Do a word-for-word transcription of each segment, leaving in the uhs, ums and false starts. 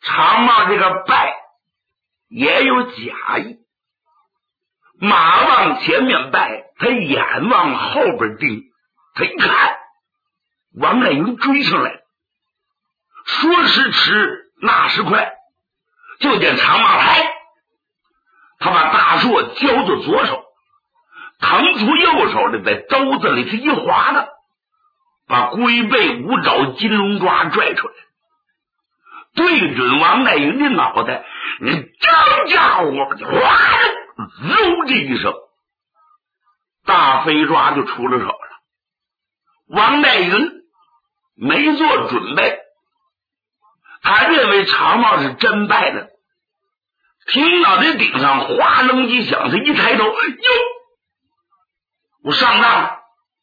长帽这个拜也有假意，马往前面拜，他眼往后边盯，他一看王乃云追上来了，说时迟那时快，就见长帽来，他把大槊交到左手，腾出右手来，在兜子里头一划了，把龟背五爪金龙抓拽出来，对准王乃云的脑袋，你这家伙哗揉这一声，大飞抓就出了手了。王乃云没做准备，他认为长帽是真败的，听到这顶上哗楞一响，他一抬头，哟，我上当了。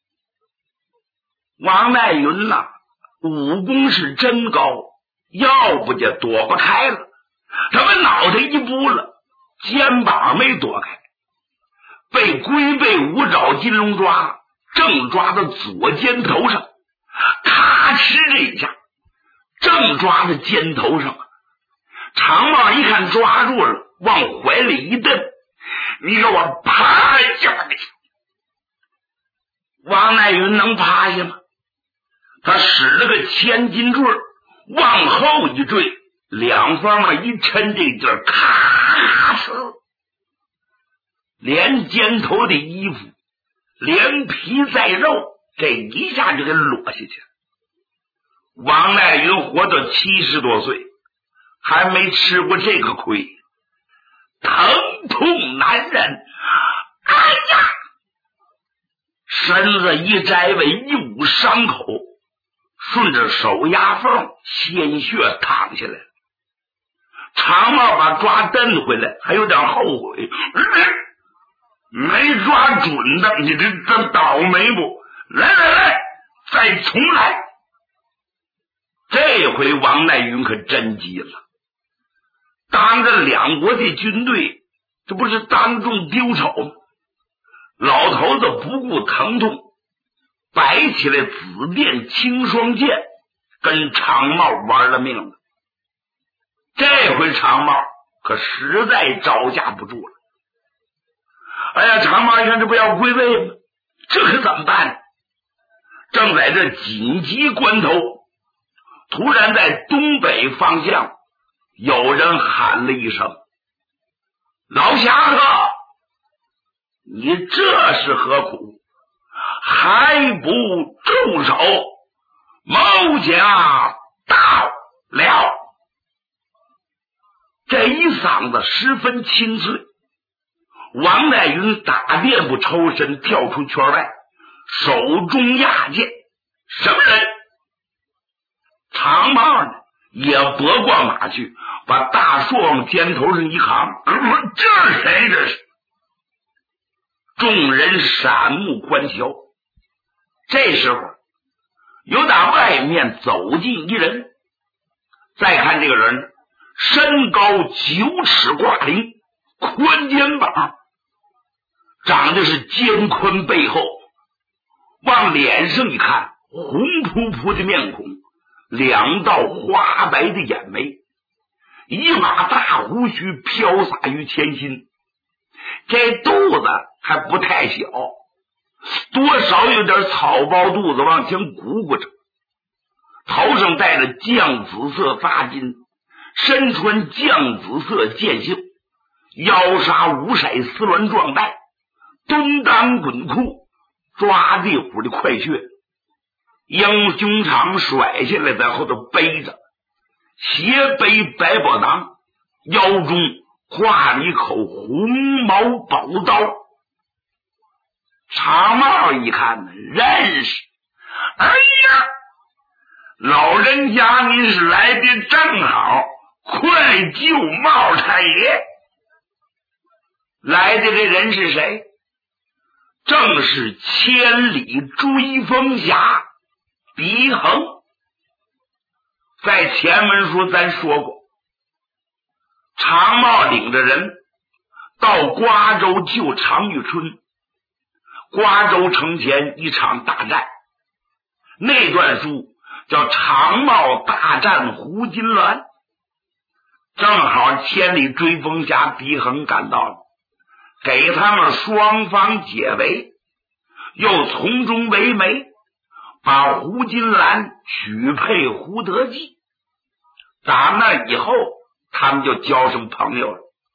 王乃云呐、啊，武功是真高，要不就躲不开了，他把脑袋一扑了，肩膀没躲开，被龟背五爪金龙抓正抓到左肩头上，咔哧这一下正抓在肩头上。长帽一看抓住了，往怀里一蹬，你给我趴下！王乃云能趴下吗？他使了个千斤坠，往后一坠，两方面一抻，这劲儿咔哧，连肩头的衣服连皮带肉这一下就给裸下去了。王乃云活到七十多岁，还没吃过这个亏，疼痛难忍，哎呀，身子一摘为一捂伤口，顺着手牙缝鲜血淌下来了。长帽把抓蹬回来，还有点后悔，嗯、没抓准的，你这这倒霉不？来来来，再重来。这回王乃云可真急了，当着两国的军队，这不是当众丢丑吗？老头子不顾疼痛，摆起来紫电青双剑，跟长帽玩了命了。这回长帽可实在招架不住了。哎呀，长帽一看这不要归位吗？这可怎么办呢？正在这紧急关头，突然在东北方向有人喊了一声：老侠客，你这是何苦？还不住手！某家到了。这一嗓子十分清脆，王乃云打垫步抽身，跳出圈外，手中压剑。什么人？长帽呢也拨过马去，把大槊往肩头上一扛，这是谁？这是众人闪目观瞧。这时候由打外面走进一人，再看这个人身高九尺挂零，宽肩膀，长得是肩宽背厚，往脸上一看，红扑扑的面孔，两道花白的眼眉，一把大胡须飘洒于前心，这肚子还不太小，多少有点草包肚子往前鼓鼓着，头上戴着绛紫色发巾，身穿绛紫色箭袖，腰纱五色丝鸾壮带，蹲裆滚裤，抓地虎的快靴，鹰胸肠甩下来在后头背着，斜背百宝囊，腰中挎了一口红毛宝刀。长帽一看呢，认识，哎呀，老人家您是来的正好，快救帽太爷！来的这人是谁？正是千里追风侠狄恒。在前文书咱说过，长帽领着人到瓜州救常遇春，瓜州城前一场大战，那段书叫长帽大战胡金銮。 正好千里追风侠狄恒赶到了，给他们双方解围，又从中为媒，把胡金兰许配胡德记。打那以后，他们就交上朋友了。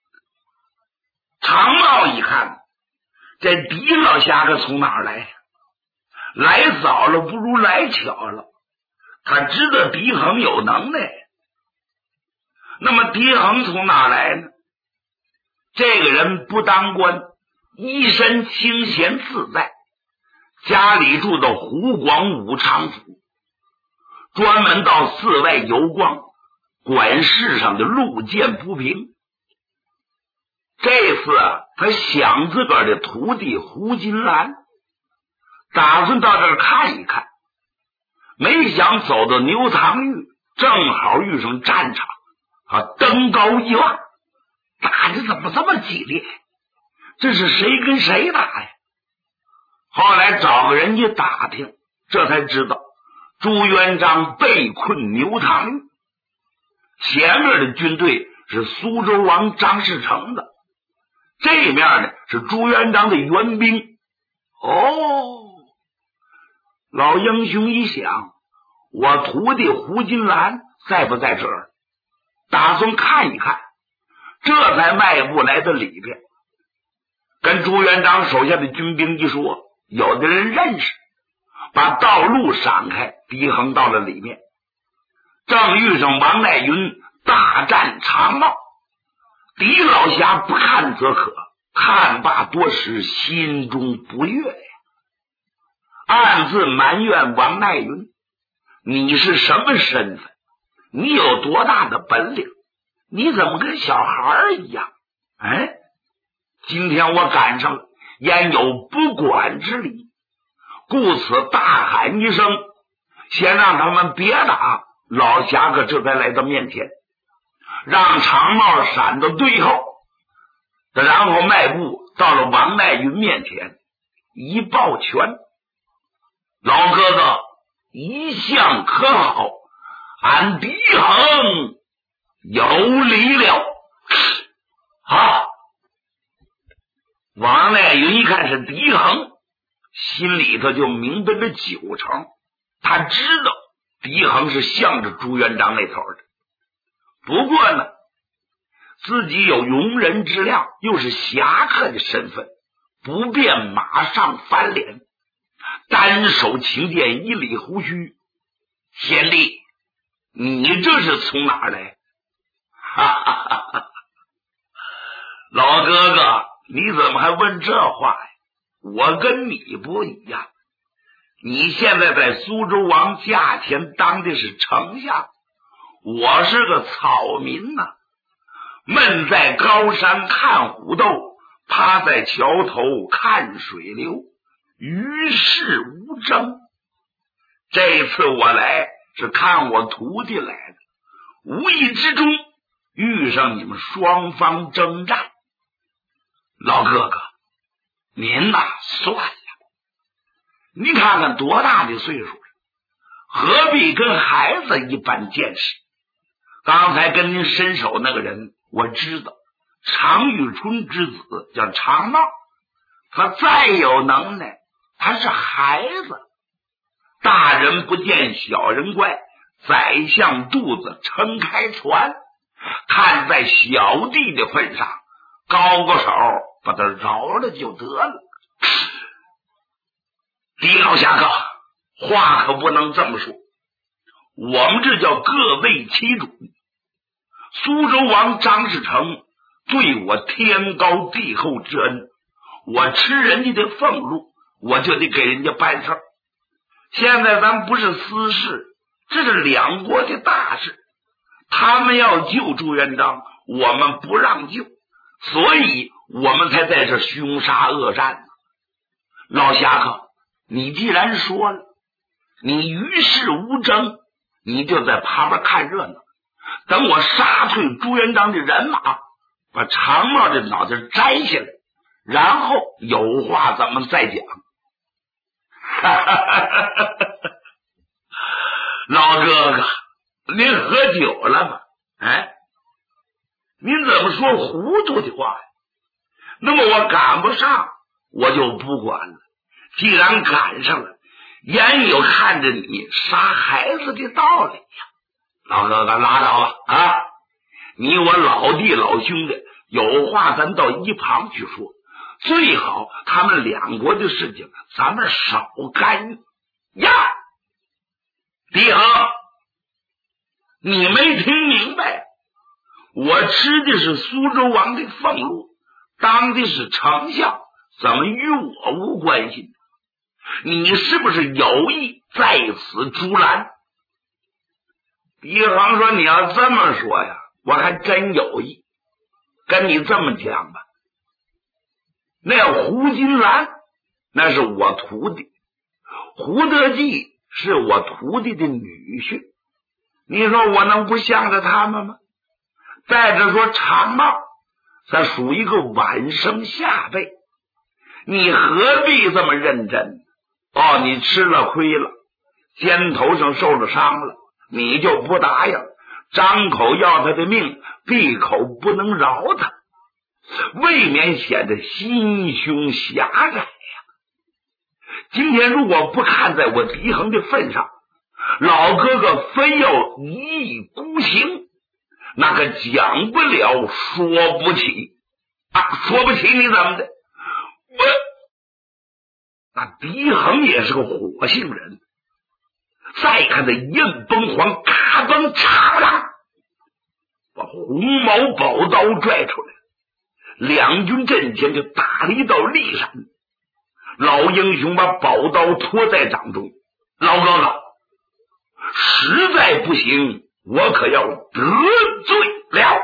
常茂一看，这狄老侠可从哪儿来呀？来早了不如来巧了，他知道狄恒有能耐。那么狄恒从哪儿来呢？这个人不当官，一身清闲自在，家里住的湖广武昌府，专门到寺外游逛，管世上的路见不平。这次啊，他想自个儿的徒弟胡金兰，打算到这儿看一看，没想走到牛塘峪，正好遇上战场啊，登高一望，打的怎么这么激烈？这是谁跟谁打呀？后来找个人一打听，这才知道朱元璋被困牛塘峪，前面的军队是苏州王张士诚的，这面呢是朱元璋的援兵。哦，老英雄一想，我徒弟胡金兰在不在这儿？打算看一看，这才迈步来到里边，跟朱元璋手下的军兵一说，有的人认识，把道路闪开，狄恒到了里面，正遇上王乃云大战常茂。狄老侠不看则可，看罢多时，心中不悦呀，暗自埋怨王乃云，你是什么身份？你有多大的本领？你怎么跟小孩一样？哎，今天我赶上了，焉有不管之理？故此大喊一声，先让他们别打。老侠客这才来到面前，让长帽闪到对后，然后迈步到了王乃云面前，一抱拳：老哥哥一向可好，俺狄恒有礼了。啊！王乃云一看是狄恒，心里头就明白了九成，他知道狄恒是向着朱元璋那头的。不过呢，自己有容人之量，又是侠客的身份，不便马上翻脸，单手擎剑，一理胡须：贤弟，你这是从哪儿来？哈哈哈哈！老哥哥，你怎么还问这话呀？我跟你不一样，你现在在苏州王驾前当的是丞相，我是个草民呐、啊，闷在高山看虎斗，趴在桥头看水流，与世无争。这次我来是看我徒弟来的，无意之中遇上你们双方征战。老哥哥，您呐、啊、算了，您看看多大的岁数了，何必跟孩子一般见识？刚才跟您伸手那个人，我知道，常遇春之子叫常茂，他再有能耐，他是孩子。大人不见小人怪，宰相肚子撑开船，看在小弟的份上，高个手把他饶了就得了。狄老侠客，话可不能这么说，我们这叫各为其主。苏州王张士诚对我天高地厚之恩，我吃人家的俸禄，我就得给人家办事儿。现在咱不是私事，这是两国的大事，他们要救朱元璋，我们不让救，所以我们才在这凶杀恶战呢。老侠客，你既然说了，你与世无争，你就在旁边看热闹，等我杀退朱元璋的人马，把长帽的脑袋摘下来，然后有话咱们再讲。老哥哥，您喝酒了吗？哎， 您怎么说糊涂的话呀？那么我赶不上，我就不管了。既然赶上了，眼有看着你杀孩子的道理呀。老哥哥拉倒吧啊！你我老弟老兄弟，有话咱到一旁去说，最好他们两国的事情咱们少干预呀。狄恒，你没听明白，我吃的是苏州王的俸禄，当的是丞相，怎么与我无关系？你是不是有意在此阻拦？狄恒说，你要这么说呀，我还真有意。跟你这么讲吧，那胡金兰那是我徒弟，胡德记是我徒弟的女婿，你说我能不向着他们吗？再者说常茂他属于一个晚生下辈，你何必这么认真？哦，你吃了亏了，肩头上受了伤了，你就不答应，张口要他的命，闭口不能饶他，未免显得心胸狭窄呀。今天如果不看在我狄恒的份上，老哥哥非要一意孤行，那个讲不了说不起啊！说不起你怎么的？我那狄恒也是个火性人，再看这硬崩黄嘎嘣嚓啦，把红毛宝刀拽出来，两军阵前就打了一道利闪。老英雄把宝刀托在掌中，老哥哥，实在不行，我可要得罪了。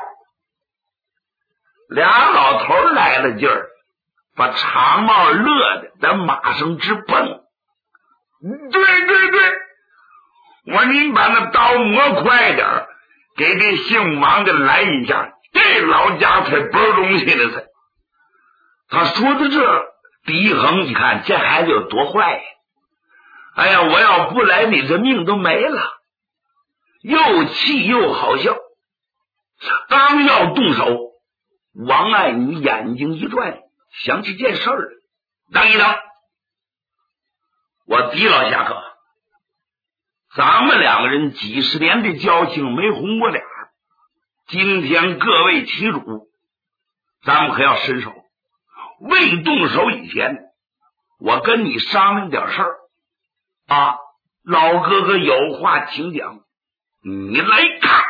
俩老头来了劲儿，把长帽乐的在马上直蹦。对对对，我说您把那刀磨快点，给这姓王的来一下，这老家才不是东西的才。他说的这狄恒，你看这孩子有多坏呀！哎呀，我要不来，你这命都没了。又气又好笑，刚要动手，王爱女眼睛一转，想起件事儿了。等一等，我狄老侠客，咱们两个人几十年的交情没红过脸，今天各为其主，咱们可要伸手。未动手以前，我跟你商量点事儿啊，老哥哥有话请讲。你来看，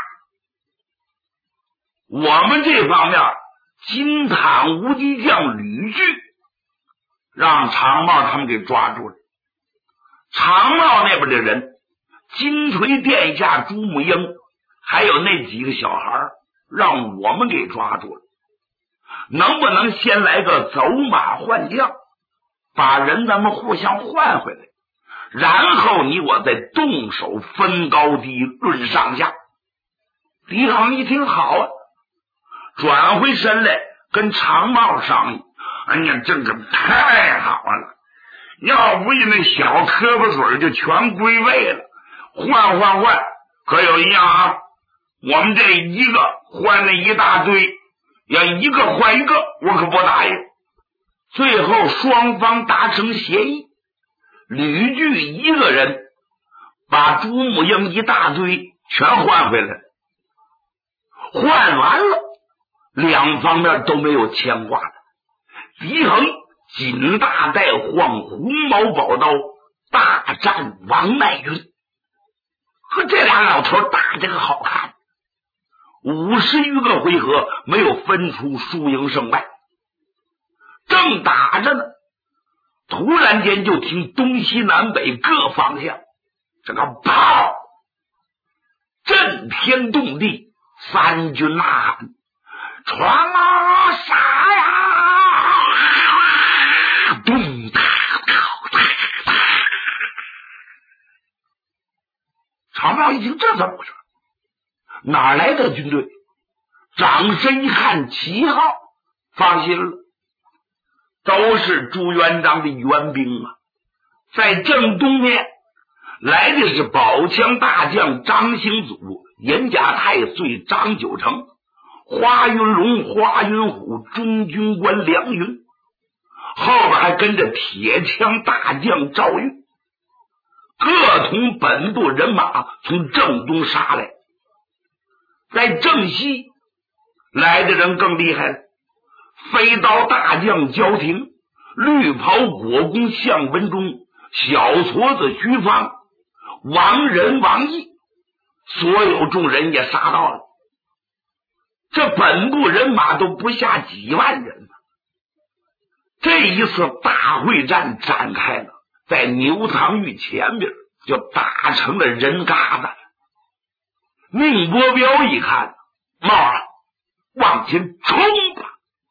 我们这方面金坦无敌将吕据让常茂他们给抓住了，常茂那边的人金锤殿下朱母英还有那几个小孩让我们给抓住了。能不能先来个走马换将，把人咱们互相换回来，然后你我再动手分高低论上下？狄恒一听好啊，转回身来跟常茂商议。哎呀，这个太好了，要不一那小磕巴水就全归位了。换换换，可有一样啊，我们这一个换了一大堆，要一个换一个，我可不答应。最后双方达成协议，吕据一个人把朱母英一大堆全换回来，换完了，两方面都没有牵挂的。狄恒锦大带晃红毛宝刀大战王乃云，和这俩老头打这个好看，五十余个回合没有分出输赢胜败。正打着呢，突然间就听东西南北各方向这个炮震天动地，三军呐喊，闯啊杀呀，咚哒哒哒哒。常茂一听这怎么回事，哪来的军队？掌声一看旗号，放心了，都是朱元璋的援兵啊。在正东面来的是宝枪大将张兴祖、严家太岁张九成， 华云龙、华云虎、中军官梁云，后边还跟着铁枪大将赵云，各同本部人马从正东杀来。在正西来的人更厉害了，飞刀大将焦廷、绿袍国公项文忠、小矬子徐芳、王仁、王毅，所有众人也杀到了。这本部人马都不下几万人。这一次大会战展开了，在牛塘峪前边就打成了人疙瘩。宁国彪一看，冒了，往前冲吧！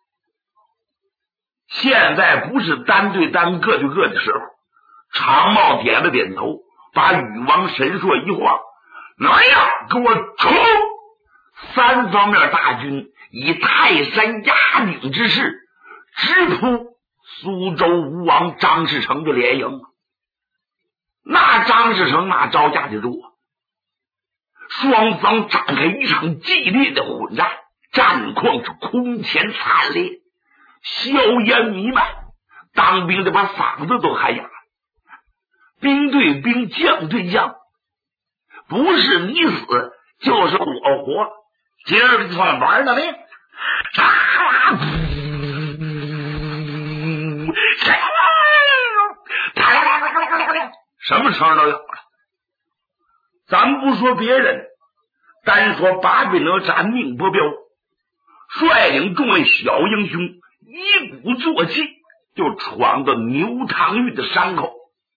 现在不是单对单各对各的时候。长茂点了点头，把禹王神硕一晃，来呀，给我冲！三方面大军以泰山压顶之势直扑苏州吴王张士诚的连营。那张士诚那招架得住啊！双方展开一场激烈的混战，战况是空前惨烈，硝烟弥漫，当兵的把嗓子都喊哑了。兵对兵，将对将，不是你死就是我活，今儿算玩的命。什么声都有了。咱不说别人，单说八臂哪吒宁伯彪，率领众位小英雄一鼓作气就闯到牛塘峪的山口。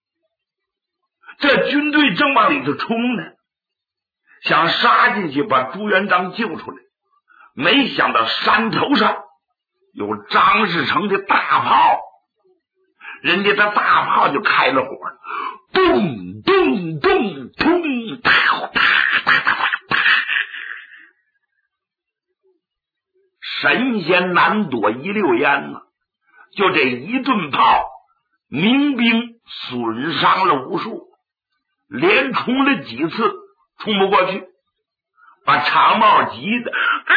这军队正往里头冲呢，想杀进去把朱元璋救出来，没想到山头上有张士诚的大炮，人家的大炮就开了火，咚咚咚咚，哒哒哒哒哒，神仙难躲一溜烟呢。就这一顿炮，民兵损伤了无数，连冲了几次冲不过去，把长帽急的，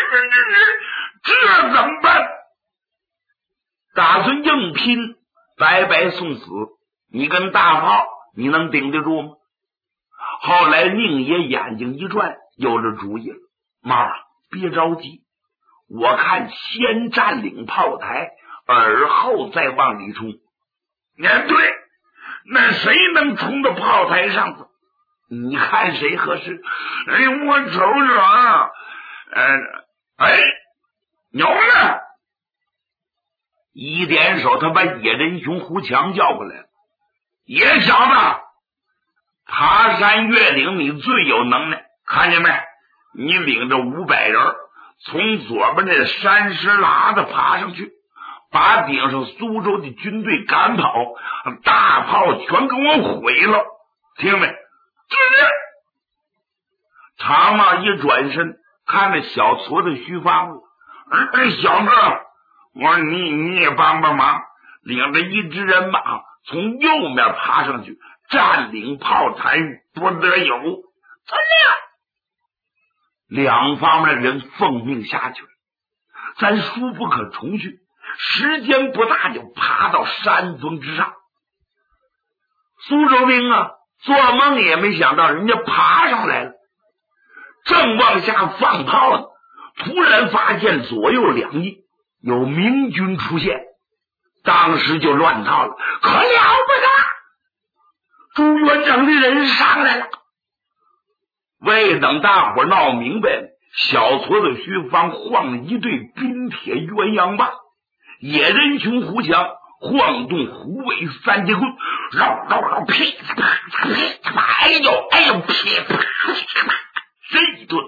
这怎么办？打算硬拼，白白送死。你跟大炮你能顶得住吗？后来宁爷眼睛一转，有了主意了。猫啊，别着急，我看先占领炮台，而后再往里冲。哎，对，那谁能冲到炮台上头？你看谁合适？哎，我瞅瞅啊，呃，哎，牛呢？一点手，他把野人熊胡强叫过来了。野小子，爬山越岭你最有能耐，看见没？你领着五百人，从左边那山石喇子爬上去，把顶上苏州的军队赶跑，大炮全给我毁了，听没？就是长帽一转身，看着小矬子徐芳了，哎，小子，我说你你也帮帮忙，领着一支人马从右面爬上去，占领炮台，不得有。怎么两方面的人奉命下去了，咱殊不可重去，时间不大就爬到山峰之上。苏州兵啊，做梦也没想到人家爬上来了，正往下放炮呢，突然发现左右两翼有明军出现，当时就乱套了，可了不得！朱元璋的人上来了。未等大伙闹明白，小矬子徐芳晃了一对冰铁鸳鸯棒，野人熊胡强晃动虎尾三节棍，绕绕绕，噼啪啪噼啪，哎呦哎呦，噼啪噼啪，这一顿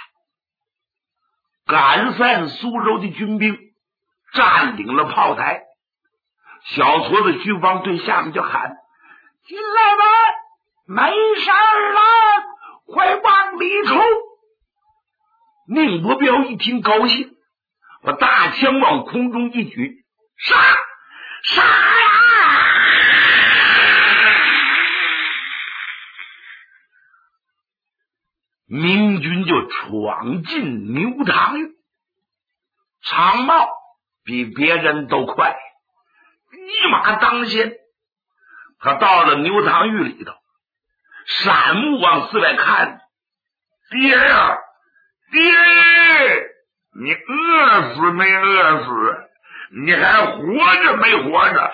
赶散苏州的军兵，占领了炮台。小矬子徐芳对下面就喊：进来吧，没事了，快往里冲！宁伯彪一听高兴，把大枪往空中一举，杀杀呀！明军就闯进牛塘峪。 长茂比别人都快，一马当先。他到了牛塘峪里头，闪目往四外看，爹呀，爹，你饿死没饿死？你还活着没活着？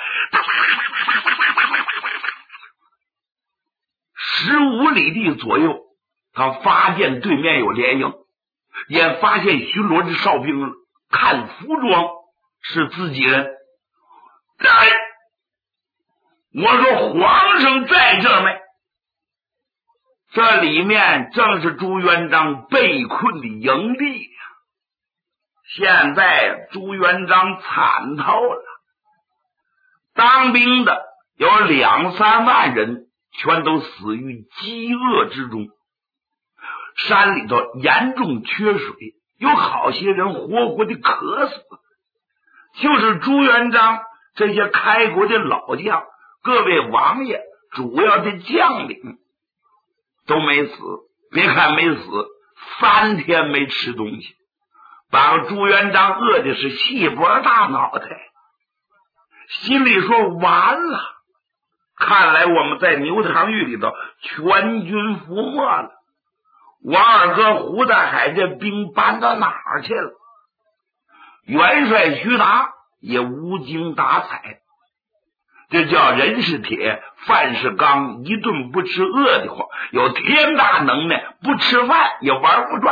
十五里地左右，他发现对面有连营，也发现巡逻的哨兵了。看服装是自己人，哎，我说皇上在这没？这里面正是朱元璋被困的营地呀。现在朱元璋惨透了，当兵的有两三万人，全都死于饥饿之中。山里头严重缺水，有好些人活活的渴死。就是朱元璋这些开国的老将，各位王爷，主要的将领都没死。别看没死，三天没吃东西，把朱元璋饿的是气脖大脑袋，心里说完了，看来我们在牛塘峪里头全军覆没了。王二哥胡大海这兵搬到哪儿去了？元帅徐达也无精打采，这叫人是铁，饭是钢，一顿不吃饿得慌，有天大能耐，不吃饭也玩不转。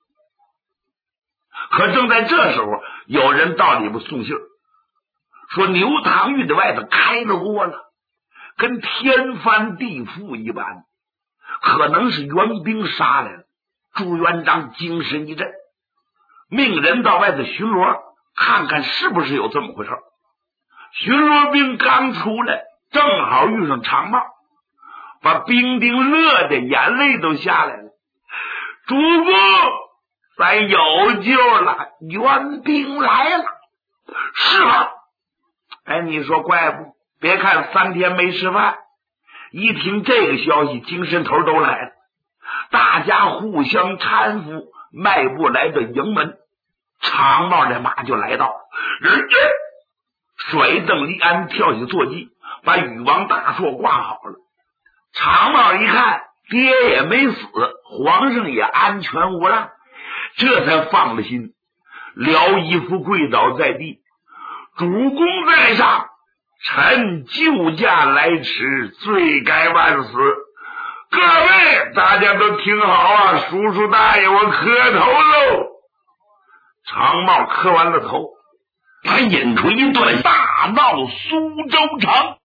可正在这时候，有人到里边送信，说牛塘峪的外头开了锅了，跟天翻地覆一般，可能是援兵杀来了。朱元璋精神一振，命人到外头巡逻，看看是不是有这么回事。巡逻兵刚出来，正好遇上长茂，把兵丁乐的眼泪都下来了。主公，咱有救了，援兵来了。是吗？哎，你说怪不？别看三天没吃饭，一听这个消息，精神头都来了。大家互相搀扶，迈步来到营门。长茂的马就来到了，人家甩蹬离鞍，跳起坐骑，把羽王大槊挂好了。长茂一看，爹也没死，皇上也安全无恙，这才放了心，撩衣服跪倒在地，主公在上，臣救驾来迟，罪该万死。各位大家都听好啊，叔叔大爷我磕头喽。长茂磕完了头，他引出一段大闹苏州城。